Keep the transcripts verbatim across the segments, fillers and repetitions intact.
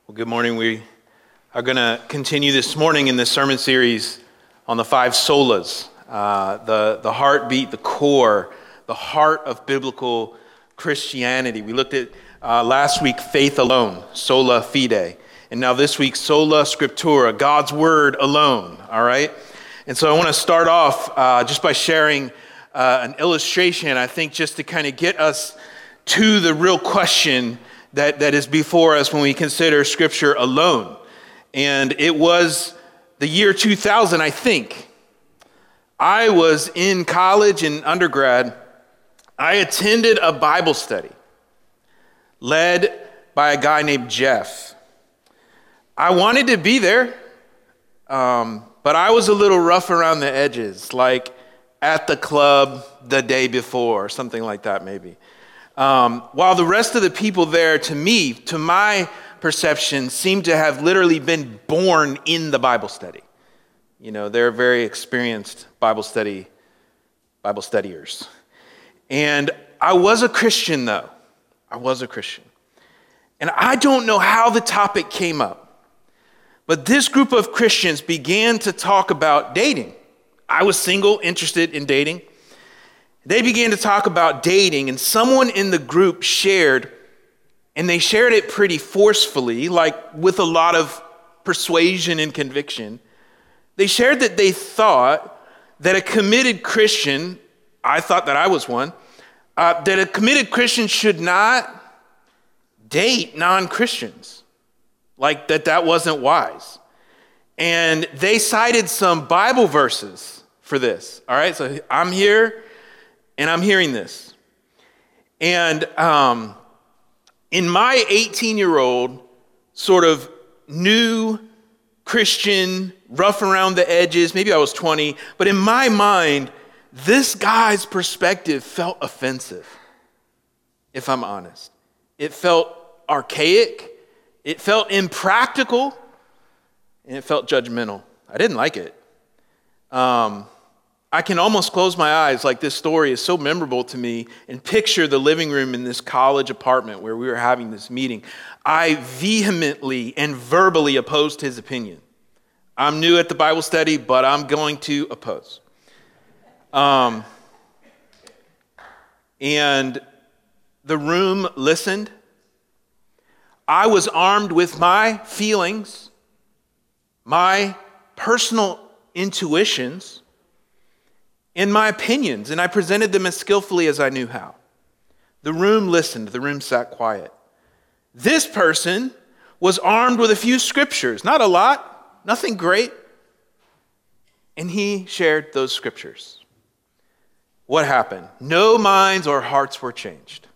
Well, good morning. We are going to continue this morning in this sermon series on the five solas, uh, the, the heartbeat, the core, the heart of biblical Christianity. We looked at uh, last week, faith alone, sola fide. And now this week, sola scriptura, God's word alone, all right? And so I want to start off uh, just by sharing uh, an illustration, I think just to kind of get us to the real question that, that is before us when we consider Scripture alone. And it was the year two thousand, I think. I was in college and undergrad. I attended a Bible study led by a guy named Jeff. I wanted to be there, um, but I was a little rough around the edges, like at the club the day before, or something like that maybe. Um, while the rest of the people there, to me, to my perception, seemed to have literally been born in the Bible study. You know, they're very experienced Bible study, Bible studiers. And I was a Christian, though. I was a Christian. And I don't know how the topic came up, but this group of Christians began to talk about dating. I was single, interested in dating. They began to talk about dating, and someone in the group shared, and they shared it pretty forcefully, like with a lot of persuasion and conviction. They shared that they thought that a committed Christian, I thought that I was one, uh, that a committed Christian should not date non-Christians, like that that wasn't wise. And they cited some Bible verses for this, all right? So I'm here, and I'm hearing this. And um, in my eighteen-year-old sort of new Christian, rough around the edges, maybe I was twenty, but in my mind, this guy's perspective felt offensive, if I'm honest. It felt archaic, it felt impractical, and it felt judgmental. I didn't like it. Um, I can almost close my eyes, like this story is so memorable to me, and picture the living room in this college apartment where we were having this meeting. I vehemently and verbally opposed his opinion. I'm new at the Bible study, but I'm going to oppose. Um, and the room listened. I was armed with my feelings, my personal intuitions, and my opinions, and I presented them as skillfully as I knew how. The room listened, the room sat quiet. This person was armed with a few scriptures, not a lot, nothing great, and he shared those scriptures. What happened? No minds or hearts were changed.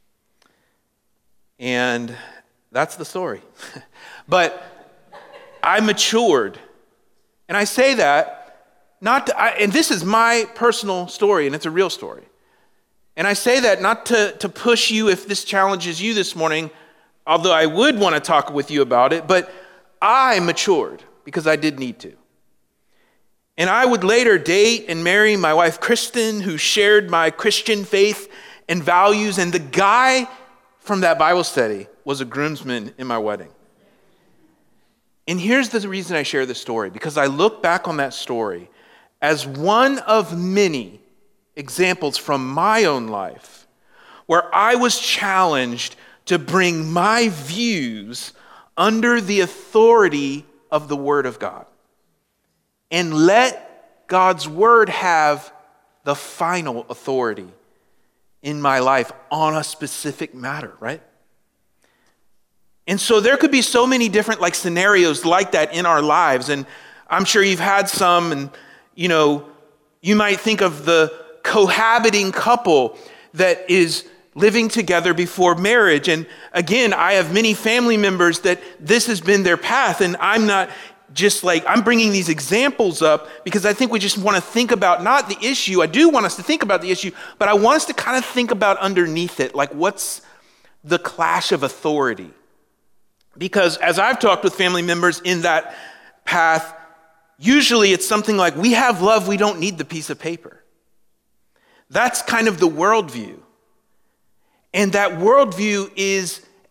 And that's the story. But I matured, and I say that Not to, I, and this is my personal story, and it's a real story. And I say that not to, to push you if this challenges you this morning, although I would want to talk with you about it, but I matured because I did need to. And I would later date and marry my wife, Kristen, who shared my Christian faith and values, and the guy from that Bible study was a groomsman in my wedding. And here's the reason I share this story, because I look back on that story as one of many examples from my own life where I was challenged to bring my views under the authority of the Word of God and let God's Word have the final authority in my life on a specific matter, right? And so there could be so many different like scenarios like that in our lives, and I'm sure you've had some, and you know, you might think of the cohabiting couple that is living together before marriage. And again, I have many family members that this has been their path. And I'm not just like, I'm bringing these examples up because I think we just want to think about not the issue. I do want us to think about the issue, but I want us to kind of think about underneath it, like what's the clash of authority? Because as I've talked with family members in that path, usually it's something like, we have love, we don't need the piece of paper. That's kind of the worldview. And that worldview is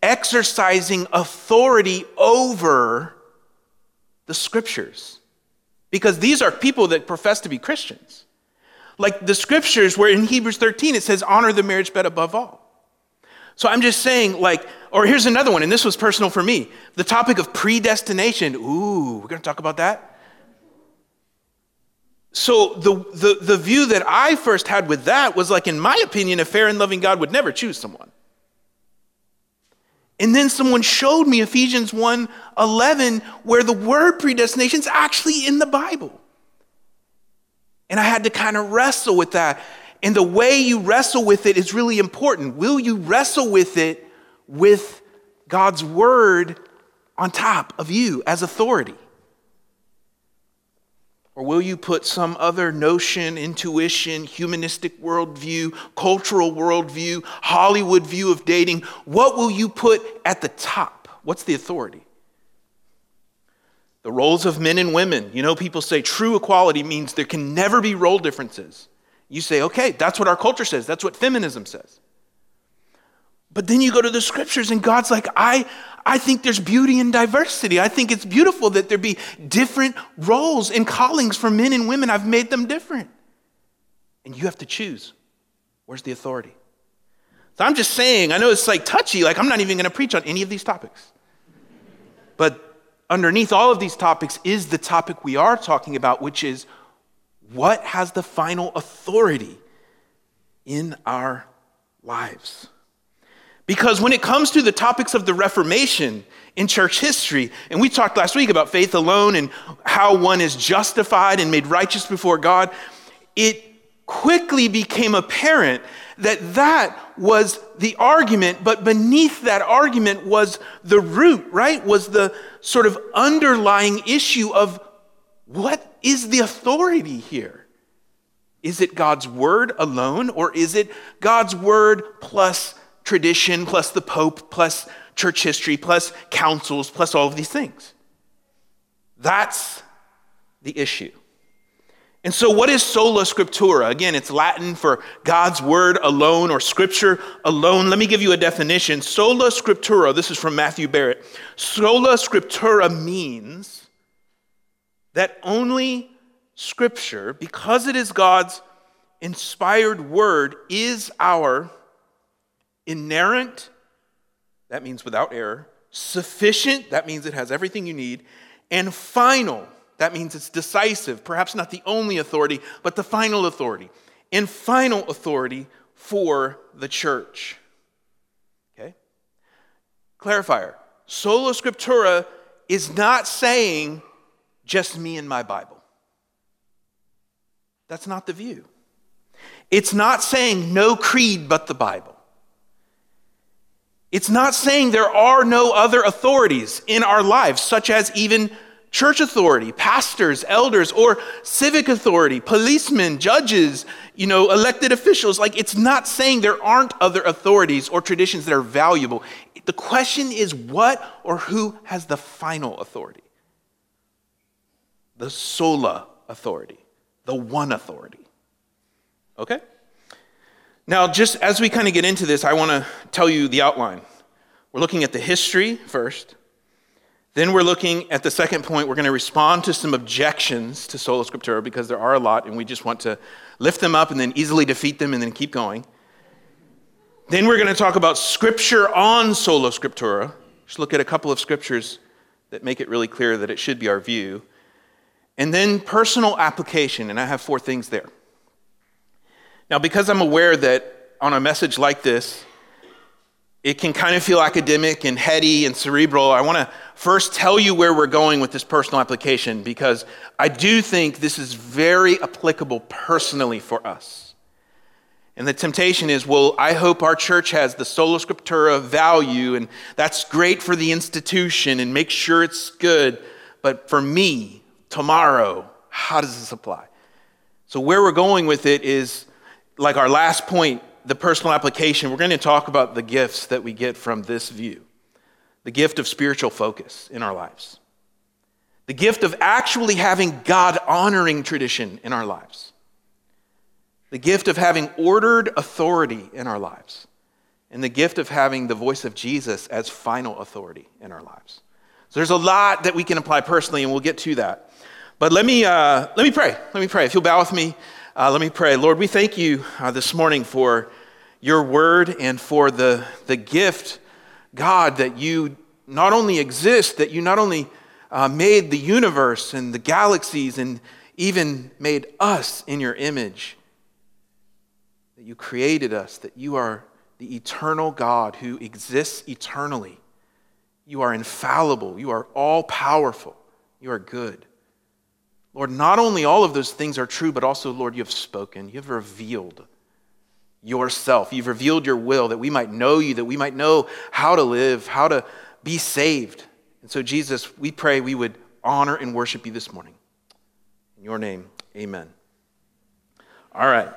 exercising authority over the scriptures. Because these are people that profess to be Christians. Like the scriptures where in Hebrews thirteen it says, honor the marriage bed above all. So I'm just saying, like, or here's another one, and this was personal for me. The topic of predestination. Ooh, we're going to talk about that. So the, the, the view that I first had with that was like, in my opinion, a fair and loving God would never choose someone. And then someone showed me Ephesians one eleven, where the word predestination is actually in the Bible. And I had to kind of wrestle with that. And the way you wrestle with it is really important. Will you wrestle with it with God's word on top of you as authority? Or will you put some other notion, intuition, humanistic worldview, cultural worldview, Hollywood view of dating? What will you put at the top? What's the authority? The roles of men and women. You know, people say true equality means there can never be role differences. You say, okay, that's what our culture says. That's what feminism says. But then you go to the scriptures and God's like, I, I think there's beauty in diversity. I think it's beautiful that there be different roles and callings for men and women. I've made them different. And you have to choose. Where's the authority? So I'm just saying, I know it's like touchy, like I'm not even going to preach on any of these topics. But underneath all of these topics is the topic we are talking about, which is what has the final authority in our lives? Because when it comes to the topics of the Reformation in church history, and we talked last week about faith alone and how one is justified and made righteous before God, it quickly became apparent that that was the argument, but beneath that argument was the root, right? Was the sort of underlying issue of what is the authority here? Is it God's word alone, or is it God's word plus tradition, plus the Pope, plus church history, plus councils, plus all of these things? That's the issue. And so what is sola scriptura? Again, it's Latin for God's word alone or scripture alone. Let me give you a definition. Sola scriptura, this is from Matthew Barrett. Sola scriptura means that only scripture, because it is God's inspired word, is our inerrant, that means without error, sufficient, that means it has everything you need, and final, that means it's decisive, perhaps not the only authority, but the final authority, and final authority for the church. Okay? Clarifier. Sola scriptura is not saying just me and my Bible. That's not the view. It's not saying no creed but the Bible. It's not saying there are no other authorities in our lives, such as even church authority, pastors, elders, or civic authority, policemen, judges, you know, elected officials. Like, it's not saying there aren't other authorities or traditions that are valuable. The question is what or who has the final authority? The sola authority, the one authority. Okay? Now, just as we kind of get into this, I want to tell you the outline. We're looking at the history first. Then we're looking at the second point. We're going to respond to some objections to sola scriptura, because there are a lot, and we just want to lift them up and then easily defeat them and then keep going. Then we're going to talk about scripture on sola scriptura. Just look at a couple of scriptures that make it really clear that it should be our view. And then personal application, and I have four things there. Now, because I'm aware that on a message like this, it can kind of feel academic and heady and cerebral, I want to first tell you where we're going with this personal application, because I do think this is very applicable personally for us. And the temptation is, well, I hope our church has the sola scriptura value, and that's great for the institution, and make sure it's good. But for me, tomorrow, how does this apply? So where we're going with it is, like our last point, the personal application. We're going to talk about the gifts that we get from this view. The gift of spiritual focus in our lives. The gift of actually having God-honoring tradition in our lives. The gift of having ordered authority in our lives. and the gift of having the voice of Jesus as final authority in our lives. So there's a lot that we can apply personally, and we'll get to that. But let me uh, let me pray. Let me pray. If you'll bow with me, uh, let me pray. Lord, we thank you uh, this morning for your word and for the, the gift, God, that you not only exist, that you not only uh, made the universe and the galaxies and even made us in your image, that you created us, that you are the eternal God who exists eternally. You are infallible. You are all-powerful. You are good. Lord, not only all of those things are true, but also, Lord, you have spoken. You have revealed yourself. You've revealed your will that we might know you, that we might know how to live, how to be saved. And so, Jesus, we pray we would honor and worship you this morning. In your name, amen. All right.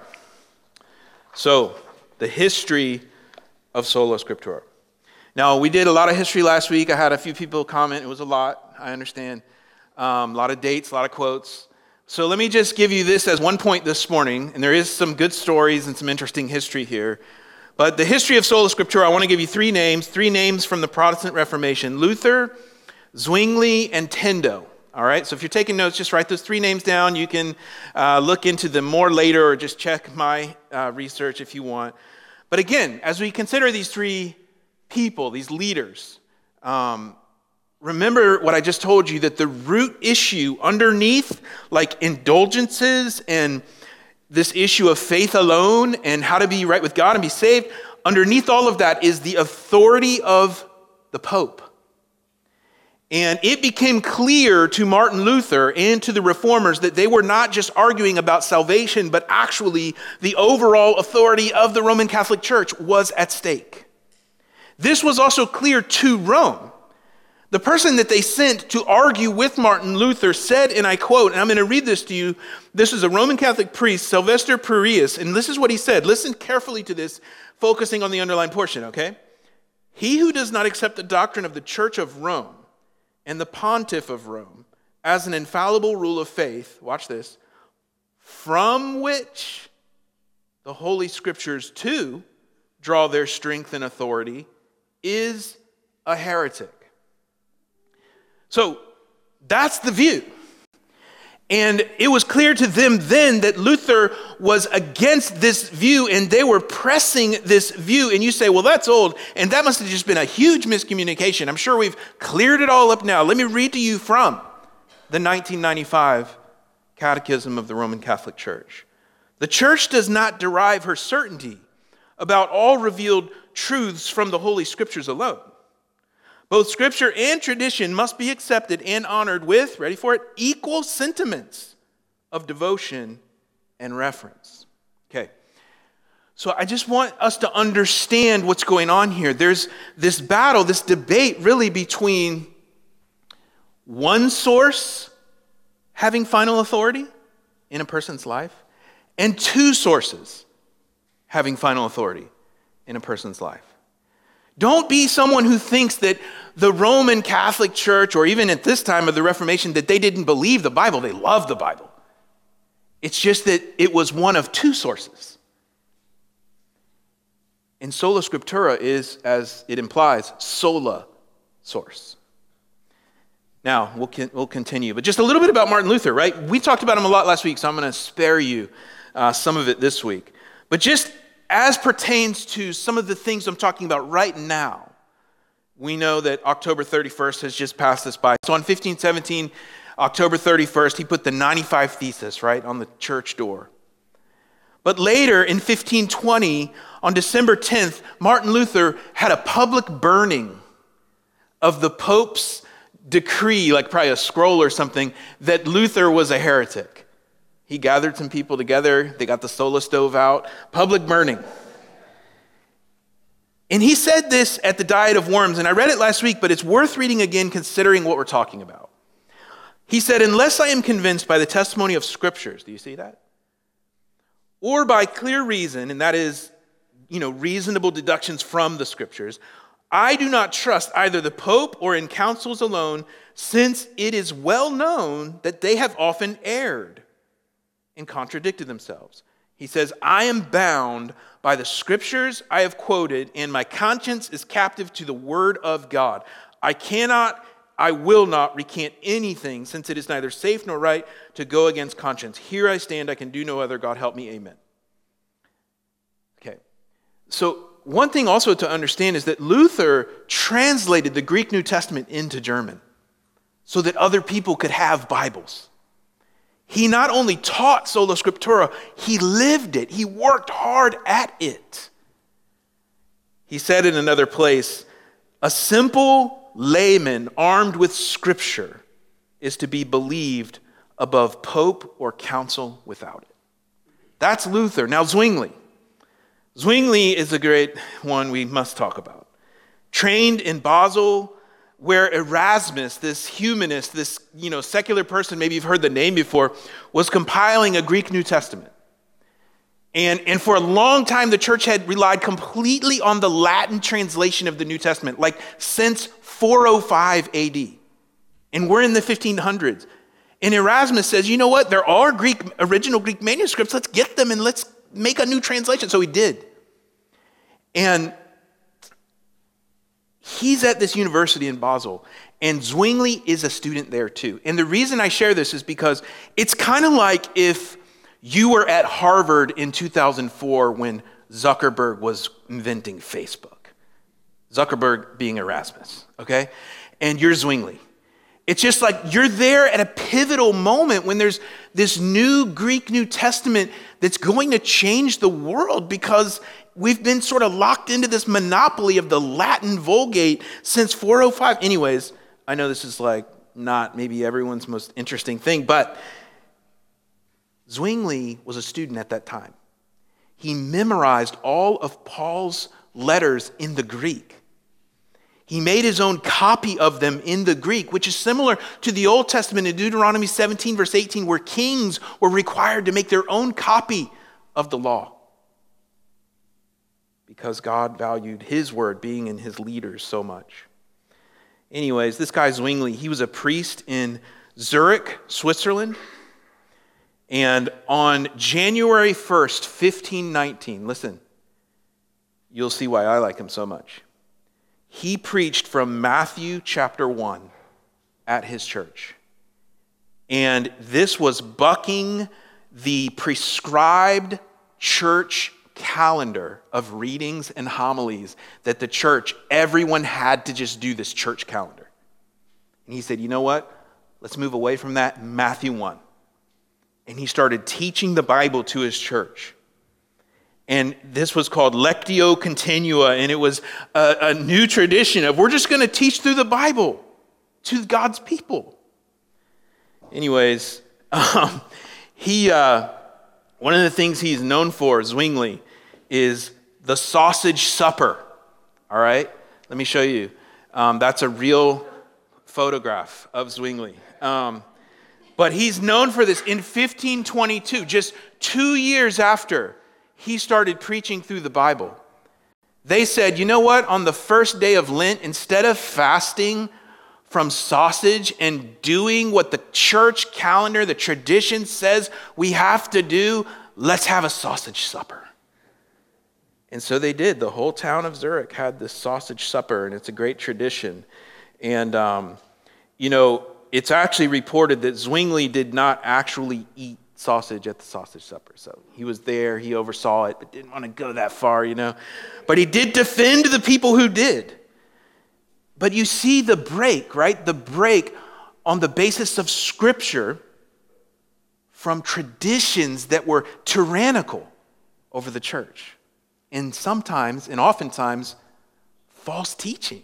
So, the history of Sola Scriptura. Now, we did a lot of history last week. I had a few people comment. It was a lot, I understand. Um, a lot of dates, a lot of quotes. So let me just give you this as one point this morning, and there is some good stories and some interesting history here. But the history of Sola Scriptura, I want to give you three names, three names from the Protestant Reformation: Luther, Zwingli, and Tendo. All right, so if you're taking notes, just write those three names down. You can uh, look into them more later or just check my uh, research if you want. But again, as we consider these three people, these leaders, um, remember what I just told you, that the root issue underneath, like indulgences and this issue of faith alone and how to be right with God and be saved, underneath all of that is the authority of the Pope. And it became clear to Martin Luther and to the reformers that they were not just arguing about salvation, but actually the overall authority of the Roman Catholic Church was at stake. This was also clear to Rome. The person that they sent to argue with Martin Luther said, and I quote, and I'm going to read this to you. This is a Roman Catholic priest, Sylvester Prius, and this is what he said. Listen carefully to this, focusing on the underlined portion, okay? He who does not accept the doctrine of the Church of Rome and the Pontiff of Rome as an infallible rule of faith, watch this, from which the Holy Scriptures too draw their strength and authority, is a heretic. So that's the view. And it was clear to them then that Luther was against this view and they were pressing this view. And you say, well, that's old. And that must have just been a huge miscommunication. I'm sure we've cleared it all up now. Let me read to you from the nineteen ninety-five Catechism of the Roman Catholic Church. The Church does not derive her certainty about all revealed truths from the Holy Scriptures alone. Both Scripture and tradition must be accepted and honored with, ready for it, equal sentiments of devotion and reverence. Okay, so I just want us to understand what's going on here. There's this battle, this debate really between one source having final authority in a person's life and two sources having final authority in a person's life. Don't be someone who thinks that the Roman Catholic Church, or even at this time of the Reformation, that they didn't believe the Bible. They loved the Bible. It's just that it was one of two sources. And Sola Scriptura is, as it implies, sola source. Now, we'll, we'll continue. But just a little bit about Martin Luther, right? We talked about him a lot last week, so I'm going to spare you uh, some of it this week. But just as pertains to some of the things I'm talking about right now, we know that October thirty-first has just passed us by. So on fifteen seventeen, October thirty-first, he put the ninety-five Thesis, right, on the church door. But later in fifteen twenty, on December tenth, Martin Luther had a public burning of the Pope's decree, like probably a scroll or something, that Luther was a heretic. He gathered some people together. They got the sola stove out. Public burning. And he said this at the Diet of Worms, and I read it last week, but it's worth reading again considering what we're talking about. He said, unless I am convinced by the testimony of Scriptures, do you see that? Or by clear reason, and that is, you know, reasonable deductions from the Scriptures, I do not trust either the Pope or in councils alone, since it is well known that they have often erred and contradicted themselves. He says, I am bound by the scriptures I have quoted, and my conscience is captive to the word of God. I cannot, I will not recant anything, since it is neither safe nor right to go against conscience. Here I stand, I can do no other. God help me, amen. Okay, so one thing also to understand is that Luther translated the Greek New Testament into German so that other people could have Bibles. He not only taught sola scriptura, he lived it. He worked hard at it. He said in another place, a simple layman armed with scripture is to be believed above pope or council without it. That's Luther. Now Zwingli. Zwingli is a great one we must talk about. Trained in Basel, where Erasmus, this humanist, this you know secular person, maybe you've heard the name before, was compiling a Greek New Testament. And, and for a long time, the church had relied completely on the Latin translation of the New Testament, like since four oh five A D. And we're in the fifteen hundreds. And Erasmus says, you know what? There are Greek, original Greek manuscripts. Let's get them and let's make a new translation. So he did. And he's at this university in Basel, and Zwingli is a student there too. And the reason I share this is because it's kind of like if you were at Harvard in two thousand four when Zuckerberg was inventing Facebook. Zuckerberg being Erasmus, okay? And you're Zwingli. It's just like you're there at a pivotal moment when there's this new Greek New Testament that's going to change the world because we've been sort of locked into this monopoly of the Latin Vulgate since four oh five. Anyways, I know this is like not maybe everyone's most interesting thing, but Zwingli was a student at that time. He memorized all of Paul's letters in the Greek. He made his own copy of them in the Greek, which is similar to the Old Testament in Deuteronomy seventeen, verse eighteen, where kings were required to make their own copy of the law because God valued his word being in his leaders so much. Anyways, this guy Zwingli, he was a priest in Zurich, Switzerland. And on January first, fifteen nineteen, listen, you'll see why I like him so much. He preached from Matthew chapter one at his church. And this was bucking the prescribed church calendar of readings and homilies that the church, everyone had to just do this church calendar. And he said, you know what? Let's move away from that. Matthew one. And he started teaching the Bible to his church. And this was called Lectio Continua, and it was a, a new tradition of we're just going to teach through the Bible to God's people. Anyways, um, he uh, one of the things he's known for, Zwingli, is the sausage supper. All right? Let me show you. Um, that's a real photograph of Zwingli. Um, but he's known for this. In fifteen twenty-two, just two years after he started preaching through the Bible, they said, you know what? On the first day of Lent, instead of fasting from sausage and doing what the church calendar, the tradition says we have to do, let's have a sausage supper. And so they did. The whole town of Zurich had this sausage supper, and it's a great tradition. And, um, you know, it's actually reported that Zwingli did not actually eat sausage at the sausage supper. So he was there, he oversaw it, but didn't want to go that far, you know. But he did defend the people who did. But you see the break, right? The break on the basis of Scripture from traditions that were tyrannical over the church. And sometimes, and oftentimes, false teaching.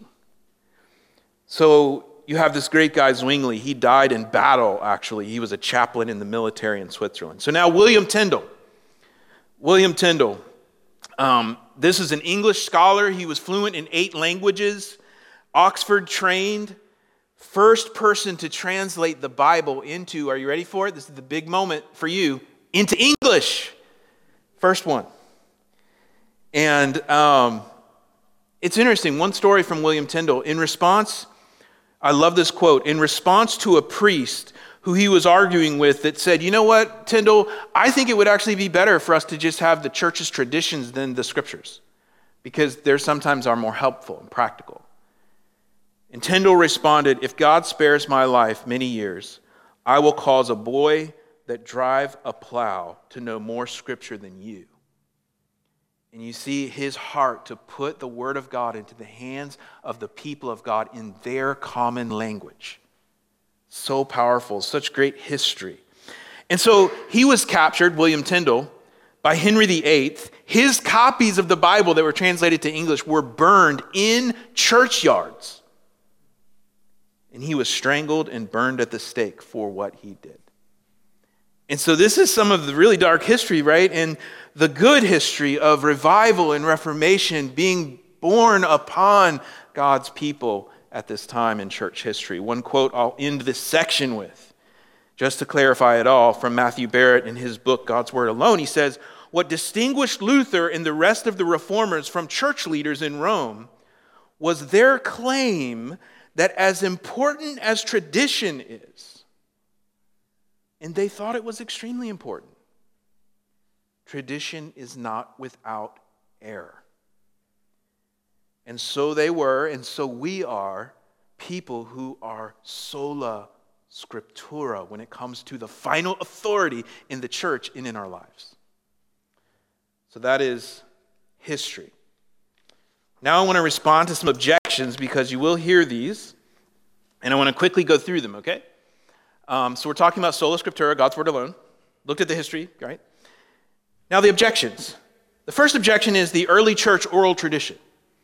So you have this great guy, Zwingli. He died in battle, actually. He was a chaplain in the military in Switzerland. So now William Tyndale. William Tyndale. Um, this is an English scholar. He was fluent in eight languages. Oxford trained. First person to translate the Bible into, are you ready for it? This is the big moment for you, into English. First one. And um, it's interesting. One story from William Tyndale. In response... I love this quote. In response to a priest who he was arguing with that said, you know what, Tyndale, I think it would actually be better for us to just have the church's traditions than the scriptures, because they sometimes are more helpful and practical. And Tyndale responded, if God spares my life many years, I will cause a boy that drive a plow to know more scripture than you. And you see his heart to put the word of God into the hands of the people of God in their common language. So powerful, such great history. And so he was captured, William Tyndale, by Henry the Eighth. His copies of the Bible that were translated to English were burned in churchyards. And he was strangled and burned at the stake for what he did. And so this is some of the really dark history, right? And the good history of revival and reformation being born upon God's people at this time in church history. One quote I'll end this section with, just to clarify it all, from Matthew Barrett in his book, God's Word Alone. He says, what distinguished Luther and the rest of the reformers from church leaders in Rome was their claim that as important as tradition is, and they thought it was extremely important, tradition is not without error. And so they were, and so we are, people who are sola scriptura when it comes to the final authority in the church and in our lives. So that is history. Now I want to respond to some objections, because you will hear these, and I want to quickly go through them, okay? Um, so we're talking about sola scriptura, God's word alone. Looked at the history, right? Now the objections. The first objection is the early church oral tradition.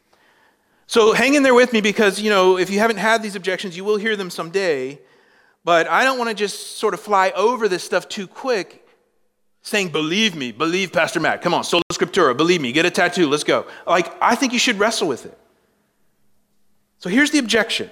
So hang in there with me, because, you know, if you haven't had these objections, you will hear them someday. But I don't want to just sort of fly over this stuff too quick, saying, believe me, believe Pastor Matt. Come on, sola scriptura, believe me, get a tattoo, let's go. Like, I think you should wrestle with it. So here's the objection.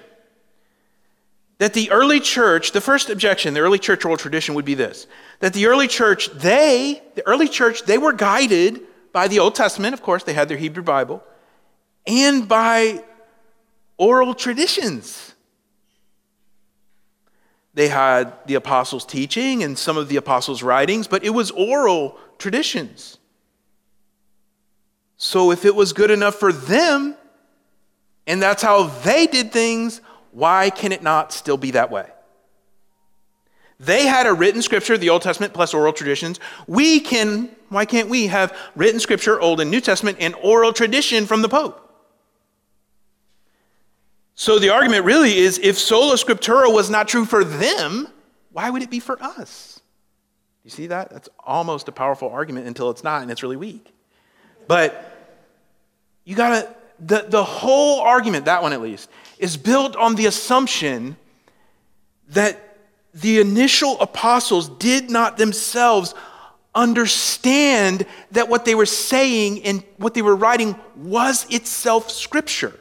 That the early church, the first objection, the early church oral tradition would be this. That the early church, they, the early church, they were guided by the Old Testament. Of course, they had their Hebrew Bible. And by oral traditions. They had the apostles' teaching and some of the apostles' writings, but it was oral traditions. So if it was good enough for them, and that's how they did things, why can it not still be that way? They had a written scripture, the Old Testament plus oral traditions. We can, why can't we have written scripture, Old and New Testament, and oral tradition from the Pope? So the argument really is, if sola scriptura was not true for them, why would it be for us? You see that? That's almost a powerful argument until it's not, and it's really weak. But you gotta, the, the whole argument, that one at least, is built on the assumption that the initial apostles did not themselves understand that what they were saying and what they were writing was itself scripture.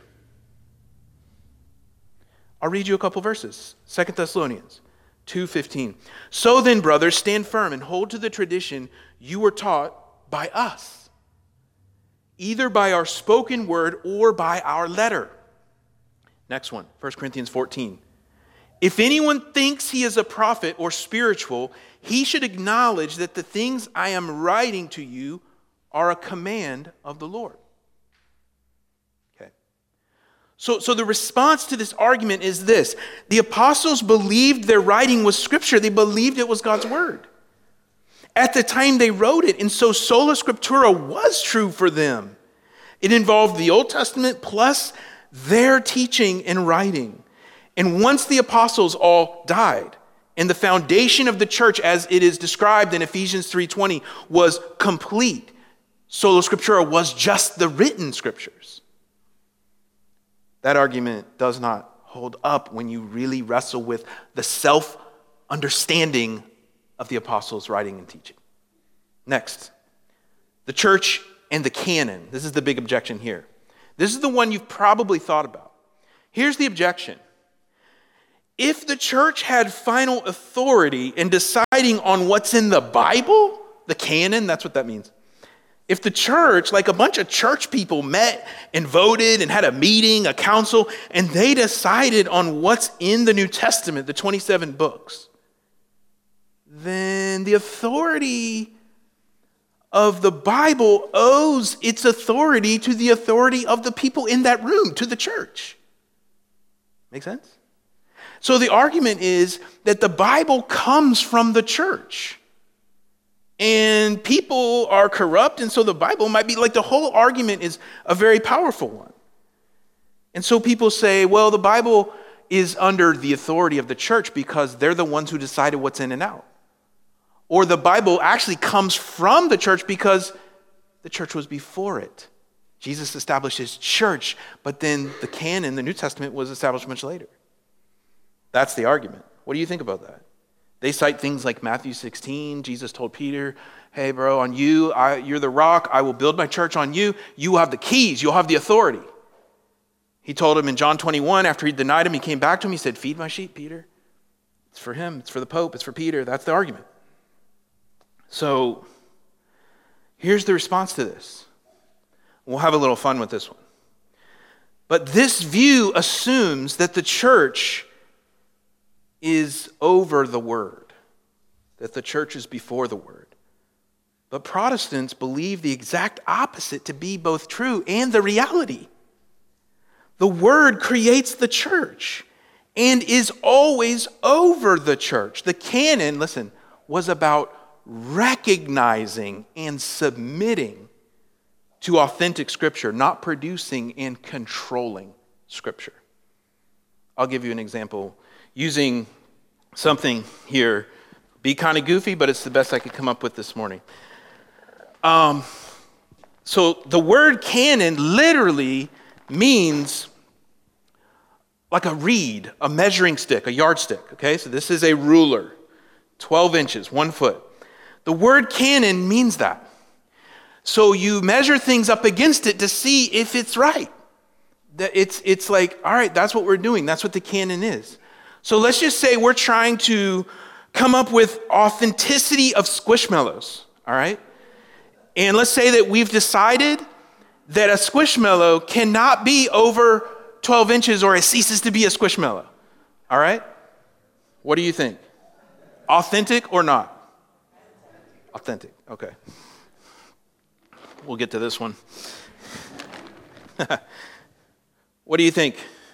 I'll read you a couple verses. Second Thessalonians two fifteen. So then, brothers, stand firm and hold to the tradition you were taught by us, either by our spoken word or by our letter. Next one, First Corinthians fourteen. If anyone thinks he is a prophet or spiritual, he should acknowledge that the things I am writing to you are a command of the Lord. Okay. So, so the response to this argument is this. The apostles believed their writing was scripture. They believed it was God's word at the time they wrote it. And so sola scriptura was true for them. It involved the Old Testament plus their teaching and writing. And once the apostles all died, and the foundation of the church as it is described in Ephesians three twenty was complete, sola scriptura was just the written scriptures. That argument does not hold up when you really wrestle with the self-understanding of the apostles' writing and teaching. Next, the church and the canon. This is the big objection here. This is the one you've probably thought about. Here's the objection. If the church had final authority in deciding on what's in the Bible, the canon, that's what that means. If the church, like a bunch of church people met and voted and had a meeting, a council, and they decided on what's in the New Testament, the twenty-seven books, then the authority of the Bible owes its authority to the authority of the people in that room, to the church. Make sense? So the argument is that the Bible comes from the church. And people are corrupt, and so the Bible might be, like, the whole argument is a very powerful one. And so people say, well, the Bible is under the authority of the church because they're the ones who decided what's in and out. Or the Bible actually comes from the church because the church was before it. Jesus established his church, but then the canon, the New Testament, was established much later. That's the argument. What do you think about that? They cite things like Matthew sixteen. Jesus told Peter, hey, bro, on you, I, you're the rock. I will build my church on you. You will have the keys. You'll have the authority. He told him in John twenty-one, after he denied him, he came back to him. He said, feed my sheep, Peter. It's for him. It's for the Pope. It's for Peter. That's the argument. So here's the response to this. We'll have a little fun with this one. But this view assumes that the church is over the word, that the church is before the word. But Protestants believe the exact opposite to be both true and the reality. The word creates the church and is always over the church. The canon, listen, was about recognizing and submitting to authentic Scripture, not producing and controlling Scripture. I'll give you an example using something here. Be kind of goofy, but it's the best I could come up with this morning. Um, so the word canon literally means like a reed, a measuring stick, a yardstick. Okay, so this is a ruler, twelve inches, one foot. The word canon means that. So you measure things up against it to see if it's right. That it's it's like, all right, that's what we're doing. That's what the canon is. So let's just say we're trying to come up with authenticity of Squishmallows, all right? And let's say that we've decided that a Squishmallow cannot be over twelve inches or it ceases to be a Squishmallow, all right? What do you think? Authentic or not? Authentic, okay. We'll get to this one. What do you think?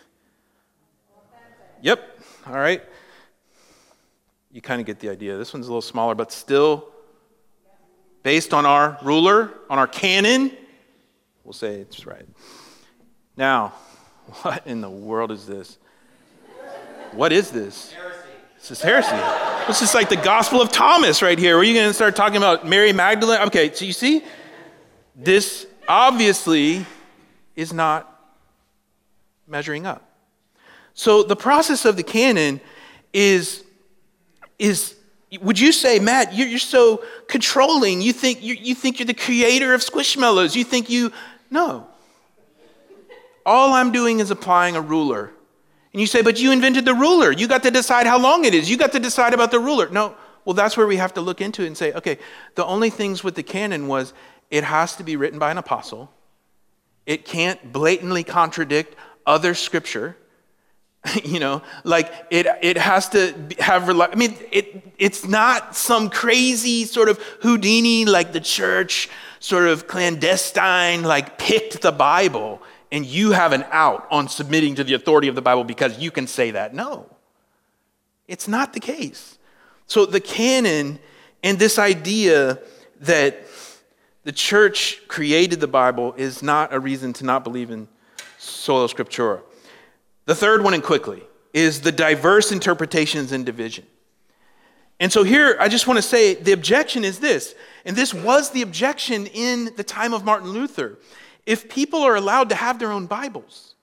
Yep, all right. You kind of get the idea. This one's a little smaller, but still based on our ruler, on our canon, we'll say it's right. Now, what in the world is this? What is this? Heresy. This is heresy. This is like the Gospel of Thomas right here. Were you going to start talking about Mary Magdalene? Okay, so you see, this obviously is not measuring up. So the process of the canon is, is would you say, Matt, you're, you're so controlling. You think, you, you think you're the creator of Squishmallows. You think you, no. All I'm doing is applying a ruler. And you say, but you invented the ruler. You got to decide how long it is. You got to decide about the ruler. No, well, that's where we have to look into it and say, okay, the only things with the canon was it has to be written by an apostle. It can't blatantly contradict other scripture. You know, like it it has to have, I mean, it it's not some crazy sort of Houdini, like the church sort of clandestine, like picked the Bible and you have an out on submitting to the authority of the Bible because you can say that. No, it's not the case. So the canon and this idea that the church created the Bible is not a reason to not believe in sola scriptura. The third one, and quickly, is the diverse interpretations and division. And so here, I just want to say the objection is this, and this was the objection in the time of Martin Luther. If people are allowed to have their own Bibles,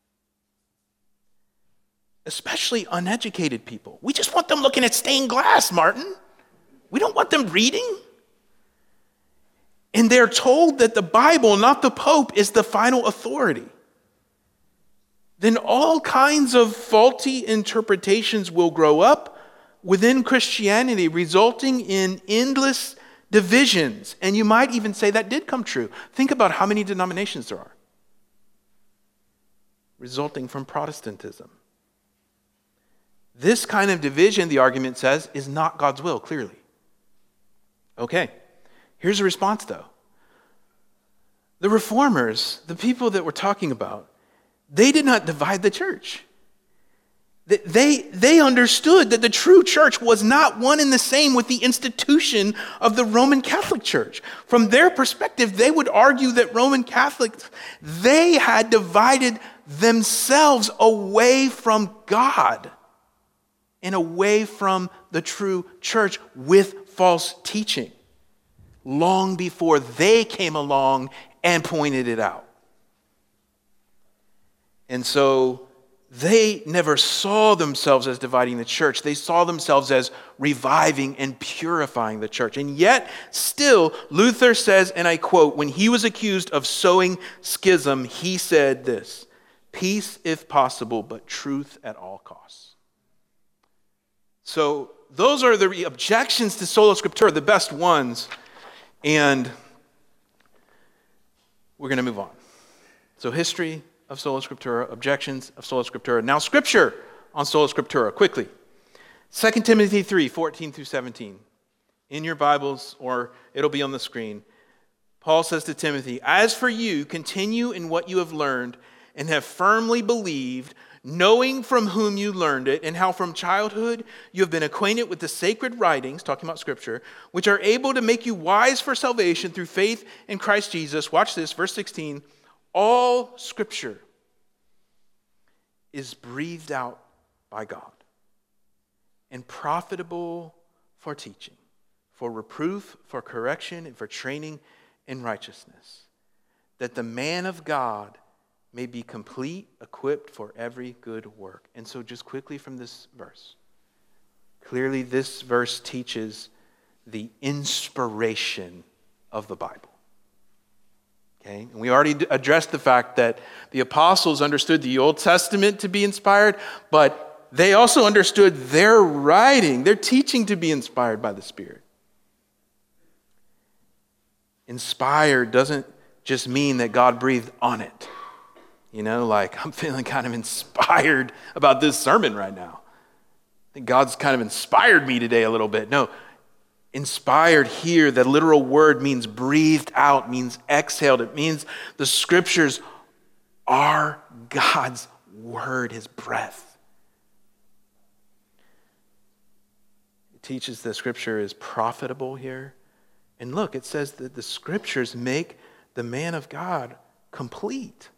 especially uneducated people, we just want them looking at stained glass, Martin. We don't want them reading. And they're told that the Bible, not the Pope, is the final authority. Then all kinds of faulty interpretations will grow up within Christianity, resulting in endless divisions. And you might even say that did come true. Think about how many denominations there are, resulting from Protestantism. This kind of division, the argument says, is not God's will, clearly. Okay, here's a response, though. The reformers, the people that we're talking about, they did not divide the church. They, they understood that the true church was not one and the same with the institution of the Roman Catholic Church. From their perspective, they would argue that Roman Catholics, they had divided themselves away from God and away from the true church with false teaching, long before they came along and pointed it out. And so they never saw themselves as dividing the church. They saw themselves as reviving and purifying the church. And yet, still, Luther says, and I quote, when he was accused of sowing schism, he said this, "Peace if possible, but truth at all costs." So those are the objections to Sola Scriptura, the best ones. And we're going to move on. So history of Sola Scriptura, objections of Sola Scriptura. Now Scripture on Sola Scriptura, quickly. Second Timothy three, fourteen through seventeen. In your Bibles, or it'll be on the screen. Paul says to Timothy, "As for you, continue in what you have learned and have firmly believed, knowing from whom you learned it, and how from childhood you have been acquainted with the sacred writings," talking about Scripture, "which are able to make you wise for salvation through faith in Christ Jesus." Watch this, verse sixteen. "All Scripture is breathed out by God and profitable for teaching, for reproof, for correction, and for training in righteousness, that the man of God may be complete, equipped for every good work." And so just quickly from this verse, clearly this verse teaches the inspiration of the Bible. Okay? And we already addressed the fact that the apostles understood the Old Testament to be inspired, but they also understood their writing, their teaching to be inspired by the Spirit. Inspired doesn't just mean that God breathed on it. You know, like I'm feeling kind of inspired about this sermon right now. I think God's kind of inspired me today a little bit. No, inspired here, the literal word means breathed out, means exhaled. It means the Scriptures are God's word, His breath. It teaches that Scripture is profitable here. And look, it says that the Scriptures make the man of God complete,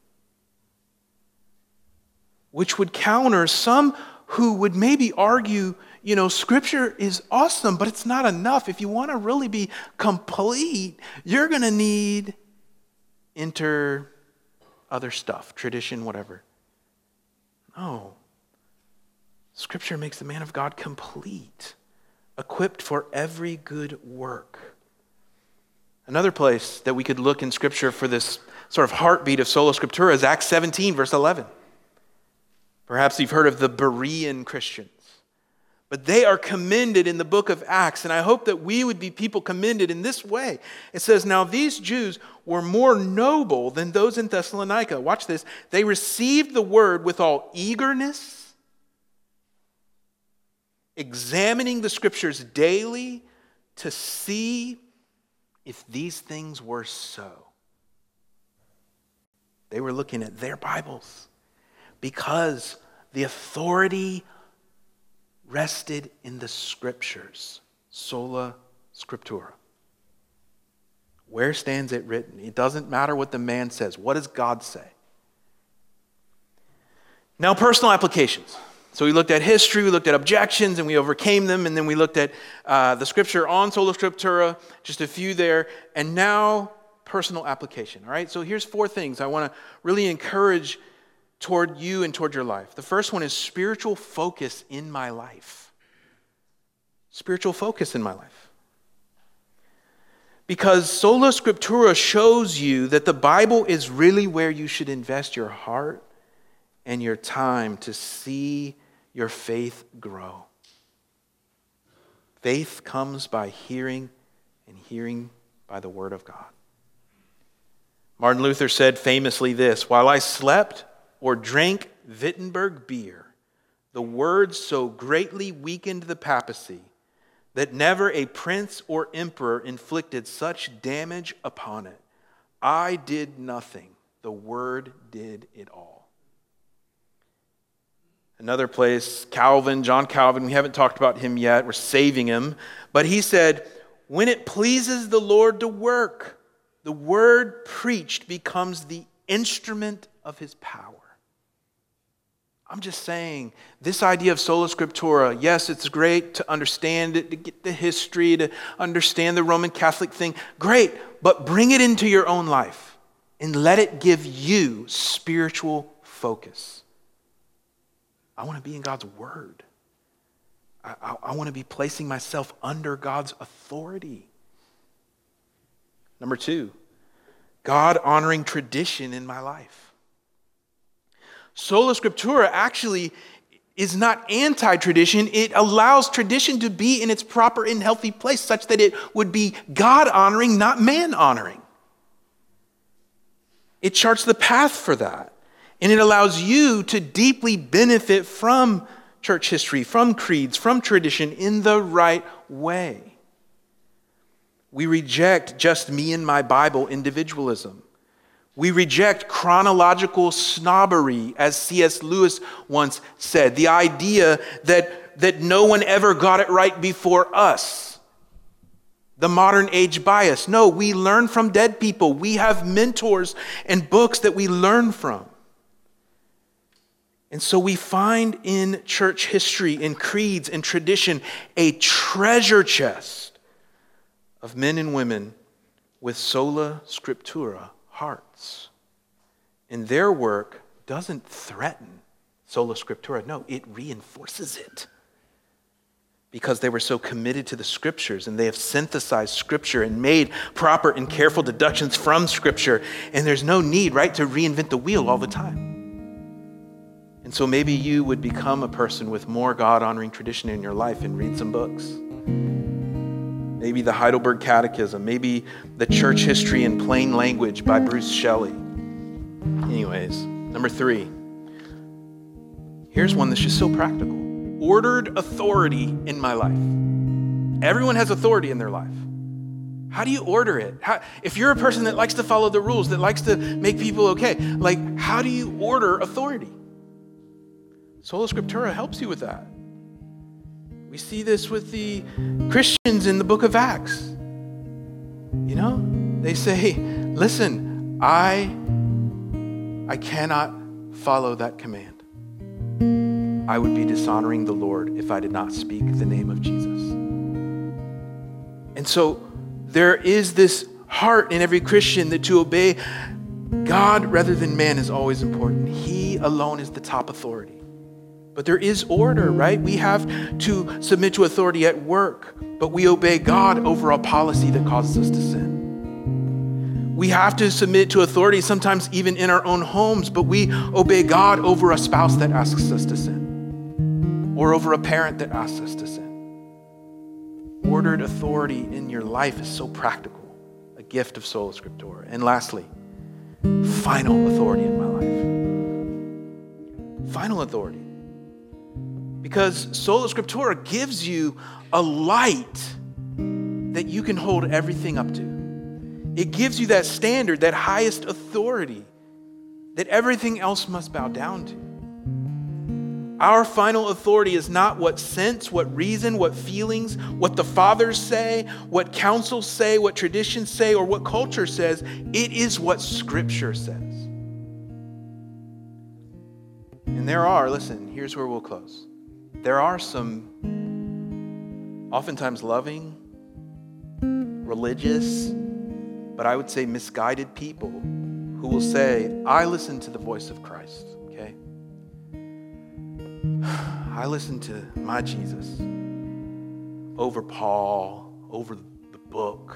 which would counter some who would maybe argue, you know, Scripture is awesome, but it's not enough. If you want to really be complete, you're going to need enter other stuff, tradition, whatever. No. Scripture makes the man of God complete, equipped for every good work. Another place that we could look in Scripture for this sort of heartbeat of Sola Scriptura is Acts seventeen, verse eleven. Perhaps you've heard of the Berean Christians. But they are commended in the book of Acts, and I hope that we would be people commended in this way. It says, "Now these Jews were more noble than those in Thessalonica." Watch this. "They received the word with all eagerness, examining the Scriptures daily to see if these things were so." They were looking at their Bibles because the authority rested in the Scriptures. Sola Scriptura. Where stands it written? It doesn't matter what the man says. What does God say? Now, personal applications. So we looked at history, we looked at objections, and we overcame them, and then we looked at uh, the Scripture on Sola Scriptura, just a few there, and now personal application. All right, so here's four things I want to really encourage toward you and toward your life. The first one is spiritual focus in my life. Spiritual focus in my life. Because Sola Scriptura shows you that the Bible is really where you should invest your heart and your time to see your faith grow. Faith comes by hearing, and hearing by the Word of God. Martin Luther said famously this, "While I slept or drank Wittenberg beer, the word so greatly weakened the papacy that never a prince or emperor inflicted such damage upon it. I did nothing. The word did it all. Another place, Calvin, John Calvin, we haven't talked about him yet. We're saving him. But he said, when it pleases the Lord to work, the word preached becomes the instrument of his power. I'm just saying, this idea of sola scriptura, yes, it's great to understand it, to get the history, to understand the Roman Catholic thing. Great, but bring it into your own life and let it give you spiritual focus. I want to be in God's word. I, I, I want to be placing myself under God's authority. Number two, God-honoring tradition in my life. Sola Scriptura actually is not anti-tradition. It allows tradition to be in its proper and healthy place such that it would be God-honoring, not man-honoring. It charts the path for that. And it allows you to deeply benefit from church history, from creeds, from tradition in the right way. We reject just me and my Bible individualism. We reject chronological snobbery, as C S Lewis once said, the idea that, that no one ever got it right before us. The modern age bias. No, we learn from dead people. We have mentors and books that we learn from. And so we find in church history, in creeds, in tradition, a treasure chest of men and women with sola scriptura hearts. And their work doesn't threaten sola scriptura. No, it reinforces it. Because they were so committed to the scriptures and they have synthesized scripture and made proper and careful deductions from scripture. And there's no need, right, to reinvent the wheel all the time. And so maybe you would become a person with more God-honoring tradition in your life and read some books. Maybe the Heidelberg Catechism, maybe the Church History in Plain Language by Bruce Shelley. Anyways, number three. Here's one that's just so practical. Ordered authority in my life. Everyone has authority in their life. How do you order it? How, if you're a person that likes to follow the rules, that likes to make people okay, like how do you order authority? Sola Scriptura helps you with that. We see this with the Christians in the book of Acts. You know, they say, listen, I, I cannot follow that command. I would be dishonoring the Lord if I did not speak the name of Jesus. And so there is this heart in every Christian that to obey God rather than man is always important. He alone is the top authority. But there is order, right? We have to submit to authority at work, but we obey God over a policy that causes us to sin. We have to submit to authority sometimes even in our own homes, but we obey God over a spouse that asks us to sin, or over a parent that asks us to sin. Ordered authority in your life is so practical, a gift of sola scriptura. And lastly, final authority in my life. Final authority. Because sola scriptura gives you a light that you can hold everything up to. It gives you that standard, that highest authority that everything else must bow down to. Our final authority is not what sense, what reason, what feelings, what the fathers say, what councils say, what traditions say, or what culture says. It is what Scripture says. And there are, listen, here's where we'll close. There are some oftentimes loving, religious, but I would say misguided people who will say, I listen to the voice of Christ, okay? I listen to my Jesus over Paul, over the book.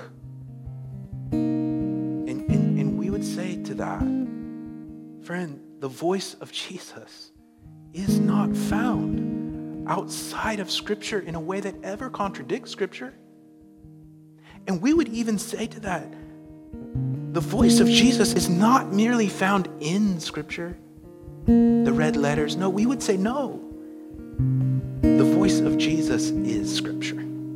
And, and, and we would say to that, friend, the voice of Jesus is not found outside of Scripture in a way that ever contradicts Scripture. And we would even say to that, the voice of Jesus is not merely found in Scripture, the red letters. No, we would say no. voice of Jesus is Scripture.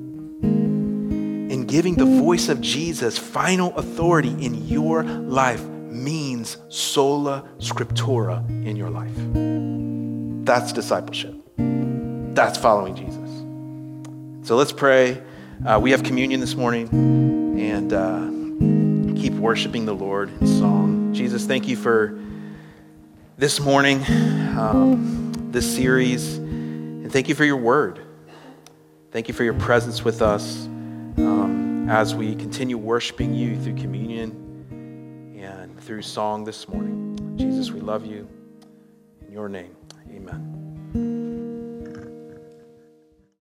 And giving the voice of Jesus final authority in your life means sola scriptura in your life. That's discipleship. That's following Jesus. So let's pray. Uh, we have communion this morning, and uh, keep worshiping the Lord in song. Jesus, thank you for this morning, um, this series, and thank you for your word. Thank you for your presence with us um, as we continue worshiping you through communion and through song this morning. Jesus, we love you. In your name, amen.